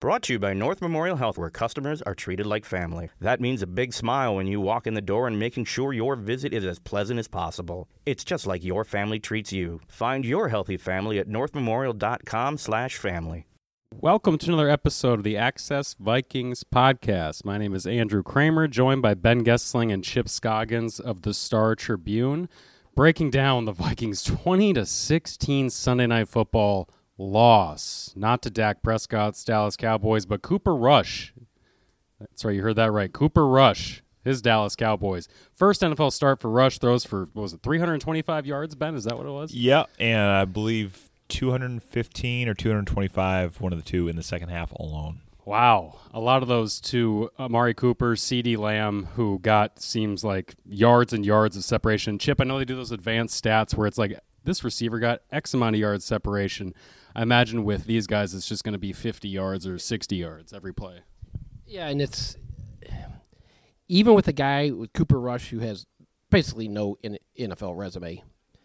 Brought to you by North Memorial Health, where customers are treated like family. That means a big smile when you walk in the door and making sure your visit is as pleasant as possible. It's just like your family treats you. Find your healthy family at northmemorial.com/family. Welcome to another episode of the Access Vikings podcast. My name is Andrew Kramer, joined by Ben Gessling and Chip Scoggins of the Star Tribune, breaking down the Vikings' 20-16 Sunday Night Football loss. Not to Dak Prescott's Dallas Cowboys, but Cooper Rush. That's right, you heard that right. Cooper Rush, his Dallas Cowboys. First NFL start for Rush, throws for, 325 yards, Ben? Is that what it was? Yeah, and I believe 215 or 225, one of the two in the second half alone. Wow. A lot of those to Amari Cooper, CeeDee Lamb, who got, seems like, yards and yards of separation. Chip, I know they do those advanced stats where it's like, this receiver got X amount of yards separation. I imagine with these guys, it's just going to be 50 yards or 60 yards every play. Yeah, and it's even with a guy with Cooper Rush who has basically no NFL resume,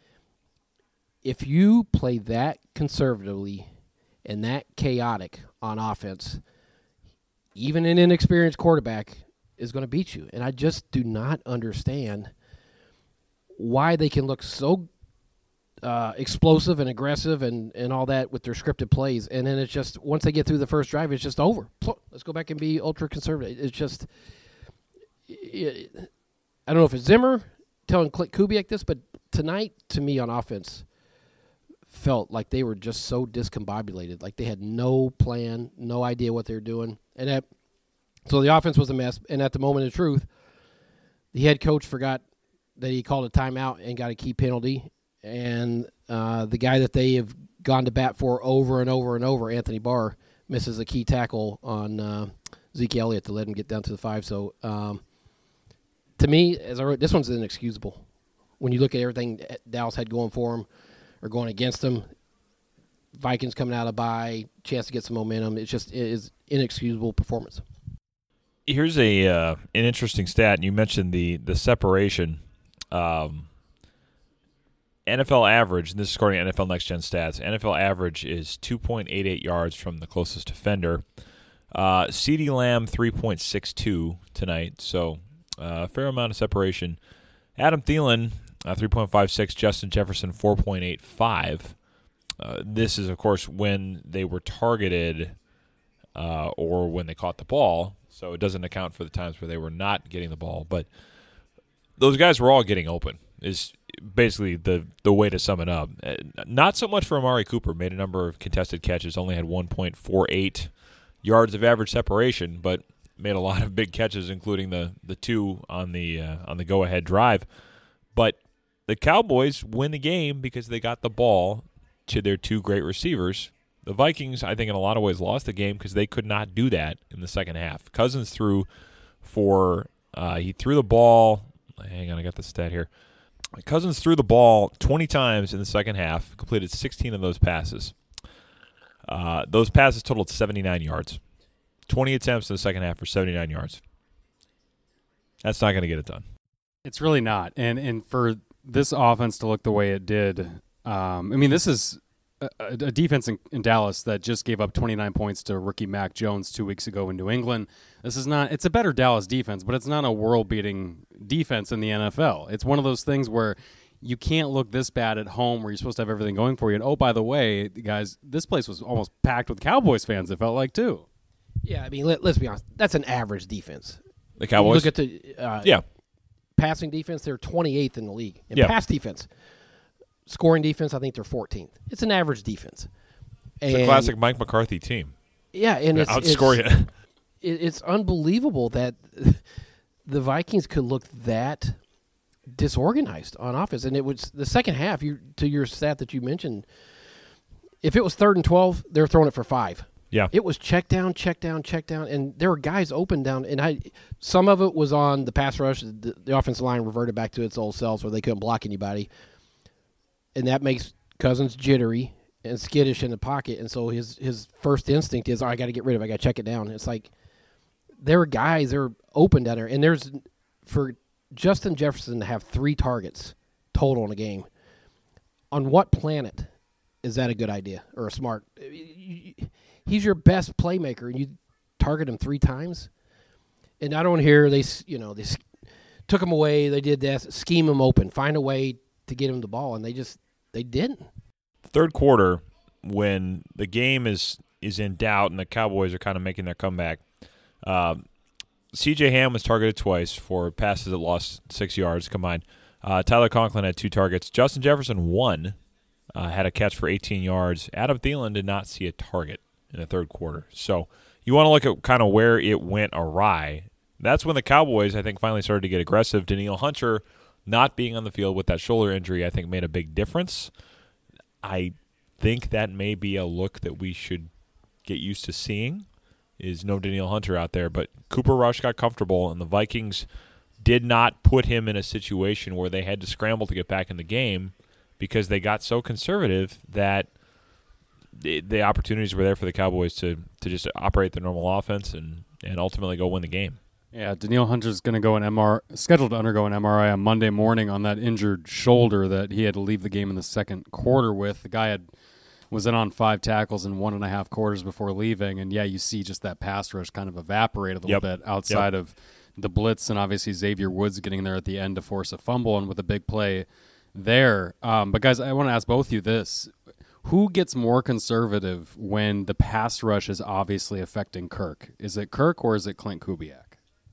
if you play that conservatively and that chaotic on offense, even an inexperienced quarterback is going to beat you. And I just do not understand why they can look so explosive and aggressive and all that with their scripted plays. And then it's just, once they get through the first drive, it's just over. Let's go back and be ultra conservative. It's just, I don't know if it's Zimmer telling Clint Kubiak this, but tonight, to me, on offense, felt like they were just so discombobulated. Like they had no plan, no idea what they were doing. And so the offense was a mess. And at the moment of truth, the head coach forgot that he called a timeout and got a key penalty. And the guy that they have gone to bat for over and over and over, Anthony Barr, misses a key tackle on Zeke Elliott to let him get down to the 5. So, to me, as I wrote, this one's inexcusable. When you look at everything Dallas had going for him or going against them, Vikings coming out of bye, chance to get some momentum, it is inexcusable performance. Here's an interesting stat, and you mentioned the separation. NFL average, and this is according to NFL Next Gen Stats, NFL average is 2.88 yards from the closest defender. CeeDee Lamb, 3.62 tonight, so a fair amount of separation. Adam Thielen, 3.56. Justin Jefferson, 4.85. This is, of course, when they were targeted or when they caught the ball, so it doesn't account for the times where they were not getting the ball. But those guys were all getting open, is basically the way to sum it up. Not so much for Amari Cooper. Made a number of contested catches, only had 1.48 yards of average separation, but made a lot of big catches, including the two on the go-ahead drive. But the Cowboys win the game because they got the ball to their two great receivers. The Vikings, I think, in a lot of ways lost the game because they could not do that in the second half. Cousins threw he threw the ball. Hang on, I got the stat here. Cousins threw the ball 20 times in the second half, completed 16 of those passes. Those passes totaled 79 yards. 20 attempts in the second half for 79 yards. That's not going to get it done. It's really not. And for this offense to look the way it did, this is a defense in Dallas that just gave up 29 points to rookie Mac Jones 2 weeks ago in New England. This is not – it's a better Dallas defense, but it's not a world-beating defense in the NFL. It's one of those things where you can't look this bad at home where you're supposed to have everything going for you. And, oh, by the way, guys, this place was almost packed with Cowboys fans, it felt like, too. Yeah, let's be honest. That's an average defense. The Cowboys? You look at the passing defense, they're 28th in the league. And pass defense, scoring defense, I think they're 14th. It's an average defense. It's a classic Mike McCarthy team. Yeah, and outscore you. It's unbelievable that the Vikings could look that disorganized on offense. And it was the second half, to your stat that you mentioned, if it was 3rd and 12, they're throwing it for 5. Yeah. It was check down, and there were guys open down. And some of it was on the pass rush. The offensive line reverted back to its old selves where they couldn't block anybody. And that makes Cousins jittery and skittish in the pocket. And so his first instinct is, I got to get rid of it. I got to check it down. It's like there were guys that are open down there. And there's, for Justin Jefferson to have 3 targets total in a game, on what planet is that a good idea or a smart? he's your best playmaker, and you target him 3 times. And I don't hear they took him away. They did that, scheme him open, find a way to get him the ball, and they didn't. Third quarter, when the game is in doubt and the Cowboys are kind of making their comeback, C.J. Ham was targeted twice for passes that lost 6 yards combined. Tyler Conklin had 2 targets. Justin Jefferson, 1, had a catch for 18 yards. Adam Thielen did not see a target in the third quarter. So you want to look at kind of where it went awry. That's when the Cowboys, I think, finally started to get aggressive. Danielle Hunter not being on the field with that shoulder injury, I think, made a big difference. I think that may be a look that we should get used to seeing, is no Danielle Hunter out there. But Cooper Rush got comfortable, and the Vikings did not put him in a situation where they had to scramble to get back in the game because they got so conservative that the opportunities were there for the Cowboys to just operate their normal offense and ultimately go win the game. Yeah, Danielle Hunter's going to go scheduled to undergo an MRI on Monday morning on that injured shoulder that he had to leave the game in the second quarter with. The guy was in on 5 tackles in 1.5 quarters before leaving, and yeah, you see just that pass rush kind of evaporate a little bit outside of the blitz, and obviously Xavier Woods getting there at the end to force a fumble and with a big play there. But guys, I want to ask both of you this. Who gets more conservative when the pass rush is obviously affecting Kirk? Is it Kirk or is it Clint Kubiak?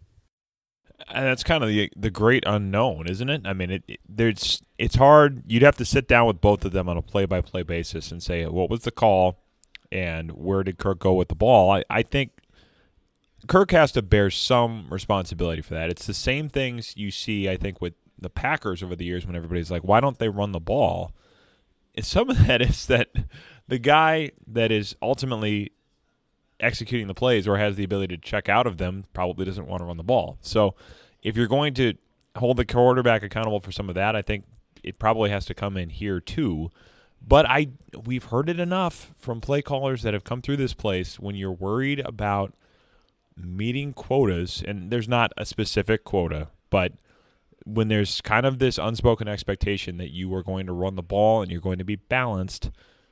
And that's kind of the great unknown, isn't it? I mean, it's hard. You'd have to sit down with both of them on a play-by-play basis and say, what was the call and where did Kirk go with the ball? I think Kirk has to bear some responsibility for that. It's the same things you see, I think, with the Packers over the years when everybody's like, why don't they run the ball? And some of that is that the guy that is ultimately executing the plays or has the ability to check out of them probably doesn't want to run the ball. So if you're going to hold the quarterback accountable for some of that, I think it probably has to come in here too. But we've heard it enough from play callers that have come through this place when you're worried about meeting quotas, and there's not a specific quota, but when there's kind of this unspoken expectation that you are going to run the ball and you're going to be balanced,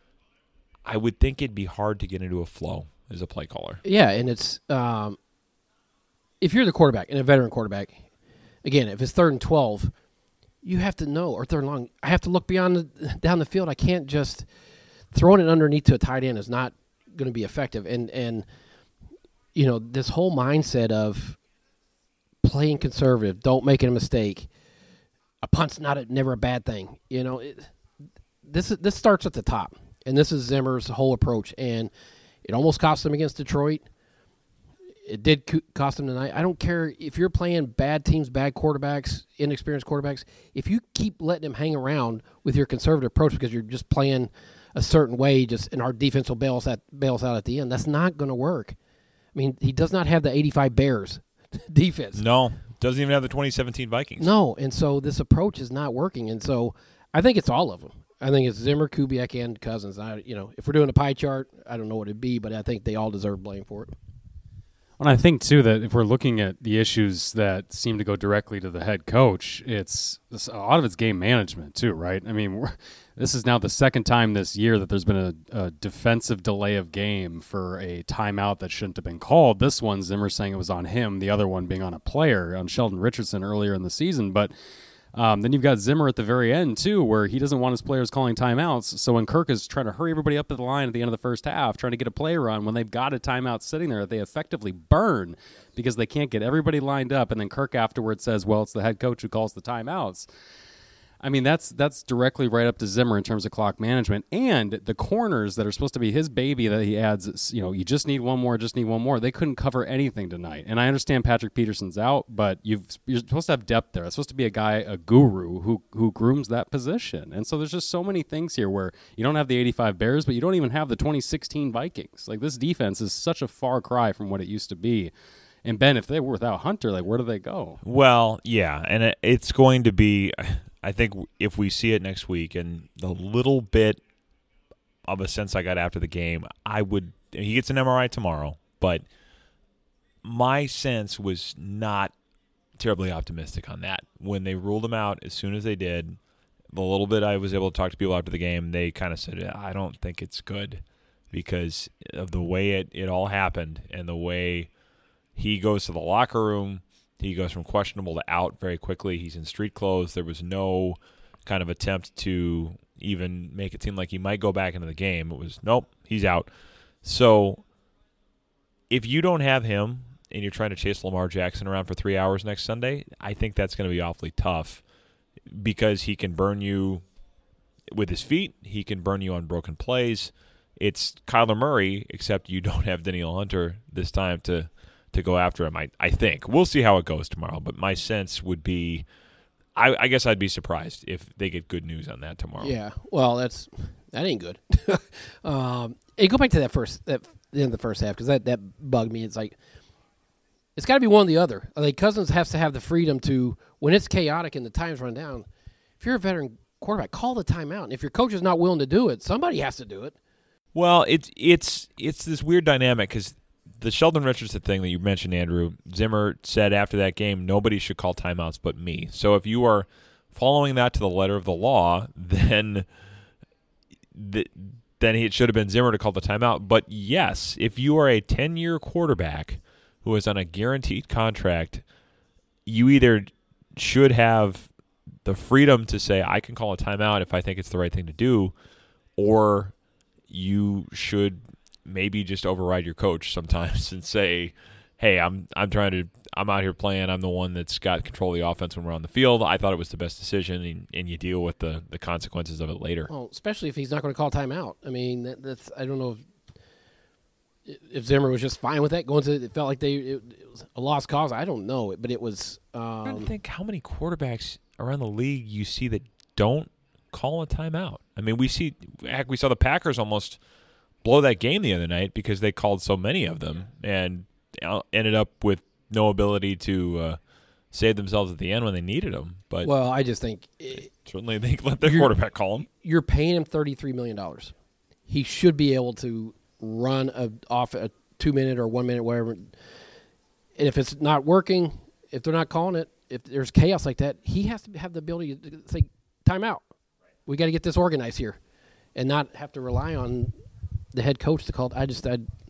I would think it'd be hard to get into a flow as a play caller. Yeah, and it's if you're the quarterback and a veteran quarterback, again, if it's 3rd and 12, you have to know, or 3rd and long, I have to look down the field. I can't just throwing it underneath to a tight end is not going to be effective. And you know, this whole mindset of playing conservative, don't make a mistake. A punt's never a bad thing. You know, this starts at the top, and this is Zimmer's whole approach. And it almost cost them against Detroit. It did cost them tonight. I don't care if you're playing bad teams, bad quarterbacks, inexperienced quarterbacks. If you keep letting them hang around with your conservative approach because you're just playing a certain way, and our defense will bails out at the end, that's not going to work. I mean, he does not have the 85 Bears defense. No, doesn't even have the 2017 Vikings. No, and so this approach is not working. And so I think it's all of them. I think it's Zimmer, Kubiak, and Cousins. If we're doing a pie chart, I don't know what it'd be, but I think they all deserve blame for it. And I think, too, that if we're looking at the issues that seem to go directly to the head coach, a lot of it's game management, too, right? I mean, this is now the second time this year that there's been a defensive delay of game for a timeout that shouldn't have been called. This one, Zimmer saying it was on him, the other one being on a player, on Sheldon Richardson earlier in the season. But then you've got Zimmer at the very end, too, where he doesn't want his players calling timeouts. So when Kirk is trying to hurry everybody up to the line at the end of the first half, trying to get a play run, when they've got a timeout sitting there, they effectively burn because they can't get everybody lined up. And then Kirk afterwards says, well, it's the head coach who calls the timeouts. I mean, that's directly right up to Zimmer in terms of clock management. And the corners that are supposed to be his baby that he adds, you just need one more, They couldn't cover anything tonight. And I understand Patrick Peterson's out, but you're supposed to have depth there. It's supposed to be a guru who grooms that position. And so there's just so many things here where you don't have the 85 Bears, but you don't even have the 2016 Vikings. Like, this defense is such a far cry from what it used to be. And Ben, if they were without Hunter, like, where do they go? Well, yeah, and it's going to be, I think if we see it next week, and the little bit of a sense I got after the game, he gets an MRI tomorrow, but my sense was not terribly optimistic on that. When they ruled him out as soon as they did, the little bit I was able to talk to people after the game, they kind of said, I don't think it's good, because of the way it all happened and the way he goes to the locker room. He goes from questionable to out very quickly. He's in street clothes. There was no kind of attempt to even make it seem like he might go back into the game. It was, nope, he's out. So if you don't have him and you're trying to chase Lamar Jackson around for 3 hours next Sunday, I think that's going to be awfully tough because he can burn you with his feet. He can burn you on broken plays. It's Kyler Murray, except you don't have Danielle Hunter this time to go after him, I think. We'll see how it goes tomorrow, but my sense would be I guess I'd be surprised if they get good news on that tomorrow. Yeah, well, that ain't good. Hey, go back to the end of the first half because that bugged me. It's like it's got to be one or the other. Like Cousins has to have the freedom to, when it's chaotic and the times run down, if you're a veteran quarterback, call the timeout. And if your coach is not willing to do it, somebody has to do it. Well, it's this weird dynamic because the Sheldon Richardson thing that you mentioned, Andrew, Zimmer said after that game, nobody should call timeouts but me. So if you are following that to the letter of the law, then it should have been Zimmer to call the timeout. But yes, if you are a 10-year quarterback who is on a guaranteed contract, you either should have the freedom to say, I can call a timeout if I think it's the right thing to do, or you should maybe just override your coach sometimes and say, hey, I'm out here playing. I'm the one that's got control of the offense when we're on the field. I thought it was the best decision, and you deal with the consequences of it later. Well, especially if he's not going to call timeout. I mean, that's I don't know if Zimmer was just fine with that. It felt like it was a lost cause. I don't know, but it was. I don't think how many quarterbacks around the league you see that don't call a timeout. I mean, we saw the Packers almost blow that game the other night because they called so many of them and ended up with no ability to save themselves at the end when they needed them. But well, I just think certainly they let their quarterback call him. You're paying him $33 million. He should be able to run off a 2-minute or 1 minute, whatever. And if it's not working, if they're not calling it, if there's chaos like that, he has to have the ability to say, timeout. We got to get this organized here and not have to rely on the head coach to call it.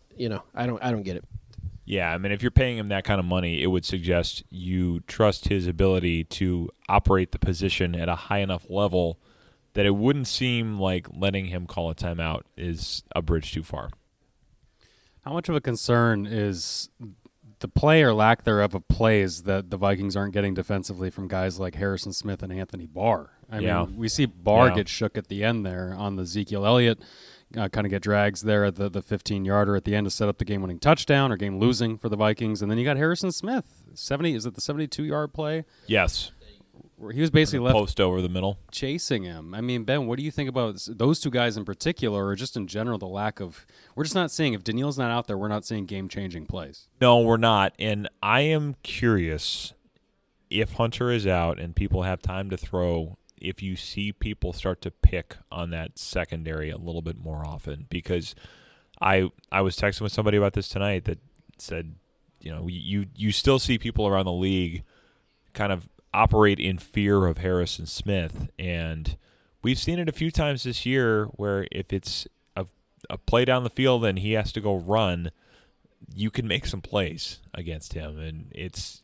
I don't get it. Yeah, I mean, if you're paying him that kind of money, it would suggest you trust his ability to operate the position at a high enough level that it wouldn't seem like letting him call a timeout is a bridge too far. How much of a concern is the play or lack thereof of plays that the Vikings aren't getting defensively from guys like Harrison Smith and Anthony Barr? I mean, we see Barr get shook at the end there on the Ezekiel Elliott. Kind of get drags there at the 15-yarder at the end to set up the game-winning touchdown or game-losing for the Vikings. And then you got Harrison Smith. Is it the 72-yard play? Yes. Where he was basically left post over the middle. Chasing him. I mean, Ben, what do you think about those two guys in particular or just in general the lack of – we're just not seeing – if Daniil's not out there, we're not seeing game-changing plays. No, we're not. And I am curious if Hunter is out and people have time to throw – if you see people start to pick on that secondary a little bit more often, because I was texting with somebody about this tonight that said, you still see people around the league kind of operate in fear of Harrison Smith, and we've seen it a few times this year where if it's a play down the field and he has to go run, you can make some plays against him, and it's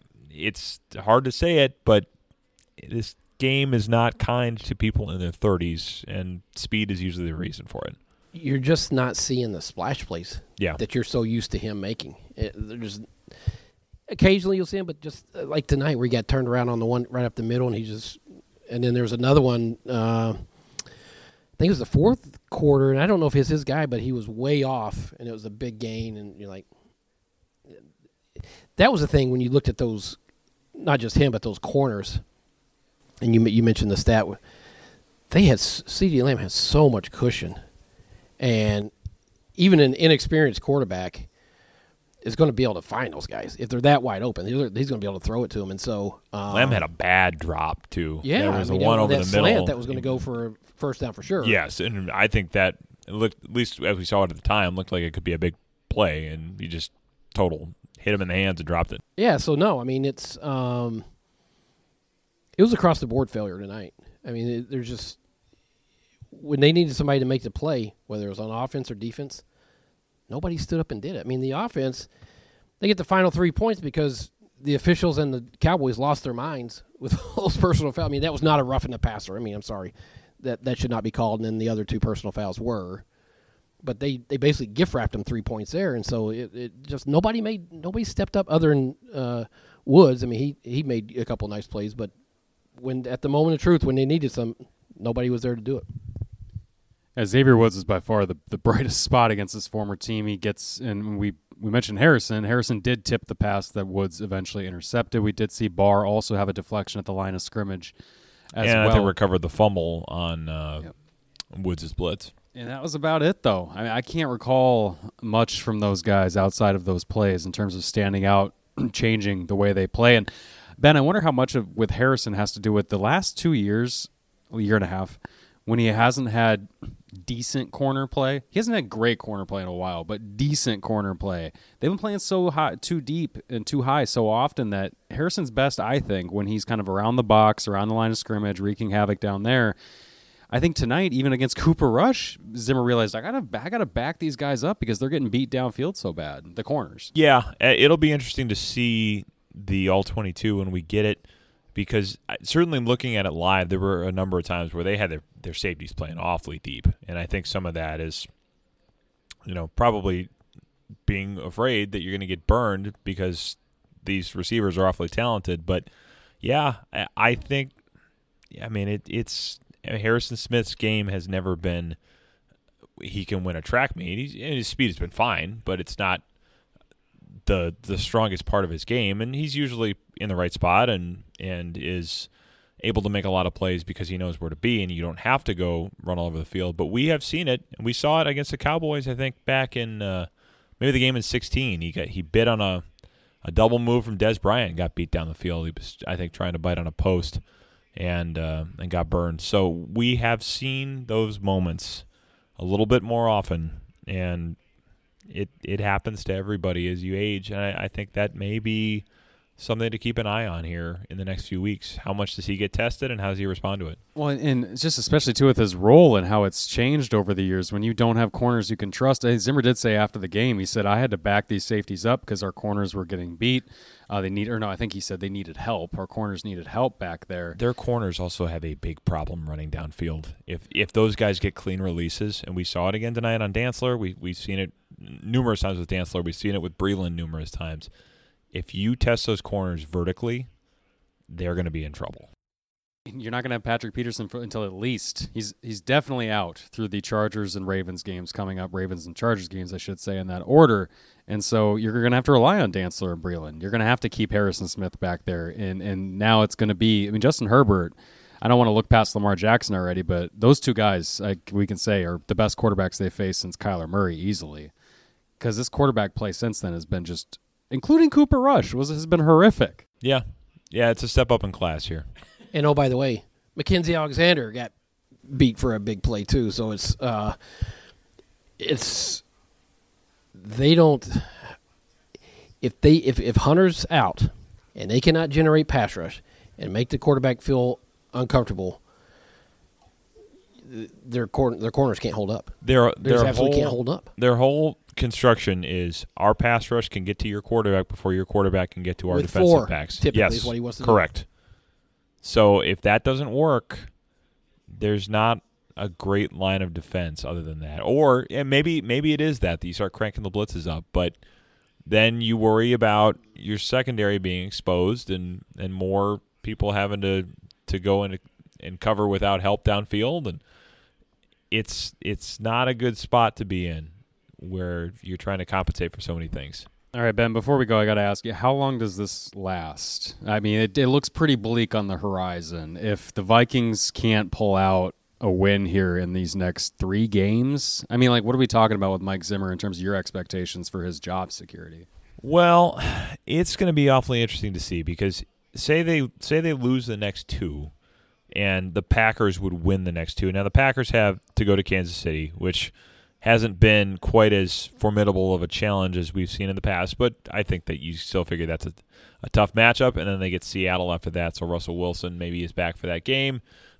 hard to say it, but this game is not kind to people in their 30s, and speed is usually the reason for it. You're just not seeing the splash plays that you're so used to him making. Occasionally you'll see him, but just like tonight where he got turned around on the one right up the middle, and then there's another one, I think it was the fourth quarter, and I don't know if it's his guy, but he was way off, and it was a big gain, and you're like, that was the thing when you looked at those, not just him, but those corners. And you mentioned the stat. CeeDee Lamb has so much cushion. And even an inexperienced quarterback is going to be able to find those guys. If they're that wide open, he's going to be able to throw it to them. And so Lamb had a bad drop, too. Yeah. There was one over the middle. Slant that was going to go for a first down for sure. Yes, and I think that, looked, at least as we saw it at the time, looked like it could be a big play, and he just hit him in the hands and dropped it. Yeah, so no, I mean, it's it was across the board failure tonight. I mean, there's just when they needed somebody to make the play, whether it was on offense or defense, nobody stood up and did it. I mean, the offense, they get the final 3 points because the officials and the Cowboys lost their minds with those personal fouls. I mean, that was not a roughing the passer. I mean, I'm sorry. That should not be called, and then the other 2 personal fouls were. But they basically gift-wrapped them 3 points there, and so it just nobody stepped up other than Woods. I mean, he made a couple nice plays, but when at the moment of truth, when they needed some, nobody was there to do it. Xavier Woods is by far the brightest spot against his former team. He gets, and we mentioned Harrison. Harrison did tip the pass that Woods eventually intercepted. We did see Barr also have a deflection at the line of scrimmage as well. And I think recovered the fumble on Woods' blitz. And that was about it, though. I mean, I can't recall much from those guys outside of those plays in terms of standing out, changing the way they play. And, Ben, I wonder how much of with Harrison has to do with the last 2 years, a year and a half, when he hasn't had decent corner play. He hasn't had great corner play in a while, but decent corner play. They've been playing so high, too deep and too high so often that Harrison's best, I think, when he's kind of around the box, around the line of scrimmage, wreaking havoc down there. I think tonight, even against Cooper Rush, Zimmer realized I gotta back these guys up because they're getting beat downfield so bad, the corners. Yeah, it'll be interesting to see the All-22 when we get it, because certainly looking at it live, there were a number of times where they had their safeties playing awfully deep, and I think some of that is, probably being afraid that you're going to get burned because these receivers are awfully talented. But yeah, I think, it's Harrison Smith's game has never been he can win a track meet. His speed has been fine, but it's not the strongest part of his game, and he's usually in the right spot and is able to make a lot of plays because he knows where to be, and you don't have to go run all over the field. But we have seen it, and we saw it against the Cowboys, I think, back in maybe the game in 2016. He bit on a double move from Dez Bryant, got beat down the field. He was, I think, trying to bite on a post and got burned. So we have seen those moments a little bit more often, and it happens to everybody as you age, and I think that may be something to keep an eye on here in the next few weeks. How much does he get tested, and how does he respond to it? Well, and just especially, too, with his role and how it's changed over the years when you don't have corners you can trust. Zimmer did say after the game, he said, I had to back these safeties up because our corners were getting beat. I think he said they needed help. Our corners needed help back there. Their corners also have a big problem running downfield. If those guys get clean releases, and we saw it again tonight on Dantzler, we've seen it numerous times with Dantzler. We've seen it with Breeland numerous times. If you test those corners vertically, they're going to be in trouble. You're not going to have Patrick Peterson until at least he's definitely out through the Chargers and Ravens games coming up. Ravens and Chargers games, I should say, in that order. And so you're going to have to rely on Dantzler and Breeland. You're going to have to keep Harrison Smith back there. And now it's going to be, Justin Herbert, I don't want to look past Lamar Jackson already, but those two guys, we can say, are the best quarterbacks they've faced since Kyler Murray easily. Because this quarterback play since then has been just, including Cooper Rush, has been horrific. Yeah, it's a step up in class here. And, oh, by the way, Mackenzie Alexander got beat for a big play, too. So they don't – if Hunter's out and they cannot generate pass rush and make the quarterback feel uncomfortable, their corners can't hold up. They absolutely can't hold up. Their whole construction is our pass rush can get to your quarterback before your quarterback can get to our defensive backs. Typically yes, is what he wants to correct. do. So if that doesn't work, there's not a great line of defense other than that. Or maybe it is that you start cranking the blitzes up, but then you worry about your secondary being exposed and more people having to go in and cover without help downfield, and it's not a good spot to be in where you're trying to compensate for so many things. All right, Ben, before we go, I got to ask you, how long does this last? It looks pretty bleak on the horizon. If the Vikings can't pull out a win here in these next 3 games, what are we talking about with Mike Zimmer in terms of your expectations for his job security? Well, it's going to be awfully interesting to see, because say they lose the next 2 and the Packers would win the next 2. Now, the Packers have to go to Kansas City, which hasn't been quite as formidable of a challenge as we've seen in the past, but I think that you still figure that's a tough matchup, and then they get Seattle after that, so Russell Wilson maybe is back for that game.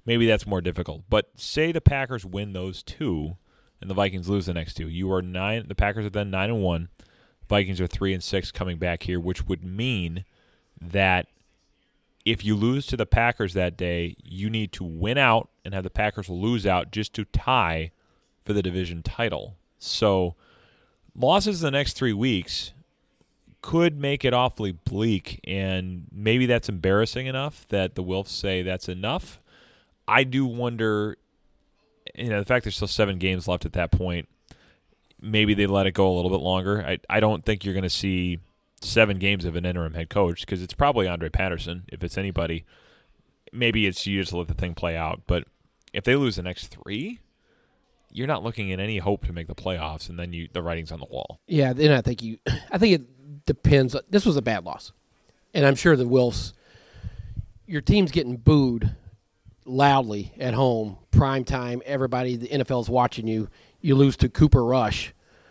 maybe that's more difficult. But say the Packers win those two and the Vikings lose the next two. You are 9. The Packers are then 9-1. Vikings are 3-6 coming back here, which would mean that if you lose to the Packers that day, you need to win out and have the Packers lose out just to tie for the division title. So losses the next 3 weeks could make it awfully bleak, and maybe that's embarrassing enough that the Wilfs say that's enough. I do wonder, the fact there's still 7 games left at that point, maybe they let it go a little bit longer. I don't think you're going to see 7 games of an interim head coach because it's probably Andre Patterson. If it's anybody, maybe it's you just let the thing play out. But if they lose the next 3, you're not looking at any hope to make the playoffs, and then the writing's on the wall. Yeah, then I think it depends. This was a bad loss, and I'm sure the Wilfs, your team's getting booed loudly at home, prime time. Everybody, the NFL's watching you. You lose to Cooper Rush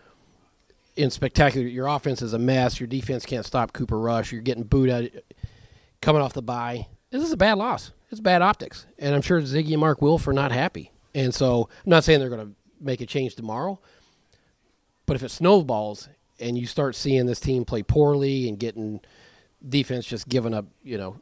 in spectacular. Your offense is a mess. Your defense can't stop Cooper Rush. You're getting booed out coming off the bye. This is a bad loss. It's bad optics, and I'm sure Ziggy and Mark Wilf are not happy. And so I'm not saying they're going to make a change tomorrow, but if it snowballs and you start seeing this team play poorly and getting defense just giving up,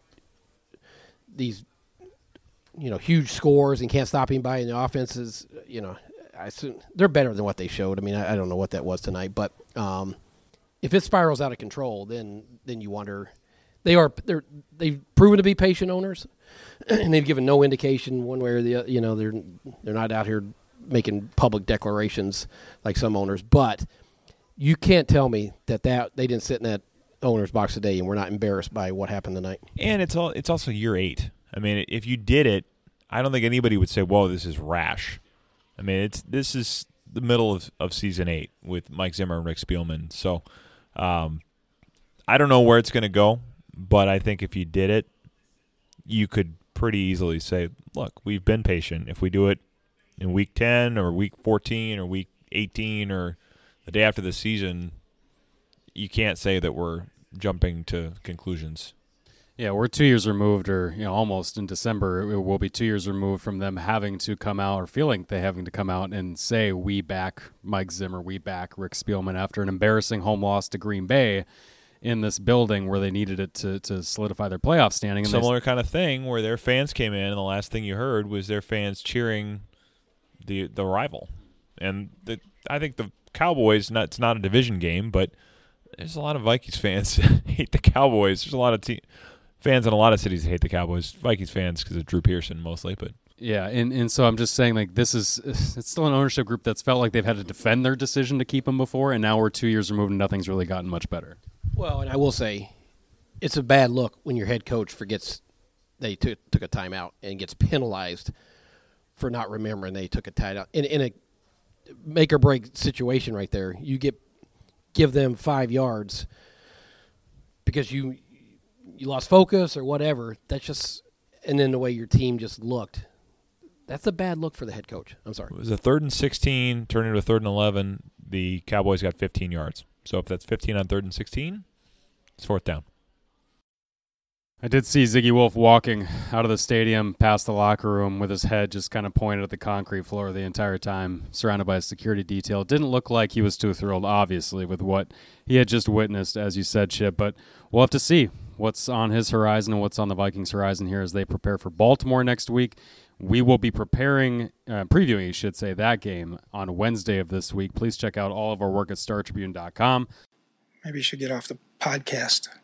these, huge scores and can't stop anybody, and the offense is, I assume they're better than what they showed. I mean, I don't know what that was tonight, but if it spirals out of control, then you wonder. They've proven to be patient owners, and they've given no indication one way or the other. They're not out here making public declarations like some owners. But you can't tell me that they didn't sit in that owner's box today and we're not embarrassed by what happened tonight. And it's also year 8. I mean, if you did it, I don't think anybody would say, "Whoa, this is rash." I mean, this is the middle of season 8 with Mike Zimmer and Rick Spielman. So I don't know where it's going to go. But I think if you did it, you could pretty easily say, look, we've been patient. If we do it in week 10 or week 14 or week 18 or the day after the season, you can't say that we're jumping to conclusions. Yeah, we're 2 years removed, or almost in December, it will be 2 years removed from them having to come out or feeling they having to come out and say, we back Mike Zimmer, we back Rick Spielman after an embarrassing home loss to Green Bay in this building where they needed it to solidify their playoff standing. And similar kind of thing where their fans came in and the last thing you heard was their fans cheering the rival. And I think the Cowboys, it's not a division game, but there's a lot of Vikings fans that hate the Cowboys. There's a lot of fans in a lot of cities that hate the Cowboys. Vikings fans because of Drew Pearson mostly, but yeah, and so I'm just saying, it's still an ownership group that's felt like they've had to defend their decision to keep him before, and now we're 2 years removed and nothing's really gotten much better. Well, and I will say, it's a bad look when your head coach forgets they took a timeout and gets penalized for not remembering they took a timeout. In a make-or-break situation right there, you give them 5 yards because you lost focus or whatever. That's just – and then the way your team just looked, that's a bad look for the head coach. I'm sorry. It was a 3rd and 16, turned into a 3rd and 11. The Cowboys got 15 yards. So if that's 15 on 3rd and 16, it's 4th down. I did see Ziggy Wolf walking out of the stadium past the locker room with his head just kind of pointed at the concrete floor the entire time, surrounded by a security detail. It didn't look like he was too thrilled, obviously, with what he had just witnessed, as you said, Chip. But we'll have to see what's on his horizon and what's on the Vikings' horizon here as they prepare for Baltimore next week. We will be previewing, you should say, that game on Wednesday of this week. Please check out all of our work at StarTribune.com. Maybe you should get off the podcast.